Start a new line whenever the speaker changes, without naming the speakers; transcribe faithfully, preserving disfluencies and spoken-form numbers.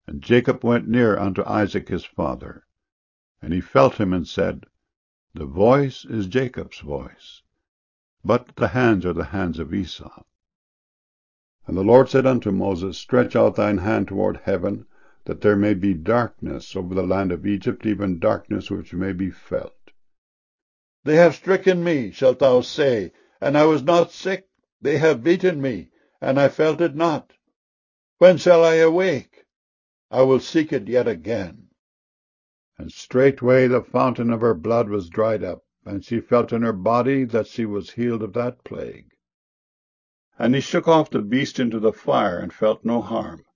And Jacob went near unto Isaac his father, and he felt him, and said, The voice is Jacob's voice, but the hands are the hands of Esau. And the Lord said unto Moses, Stretch out thine hand toward heaven, that there may be darkness over the land of Egypt, even darkness which may be felt. They have stricken me, shalt thou say, and I was not sick. They have beaten me, and I felt it not. When shall I awake? I will seek it yet again. And straightway the fountain of her blood was dried up, and she felt in her body that she was healed of that plague. And he shook off the beast into the fire, and felt no harm.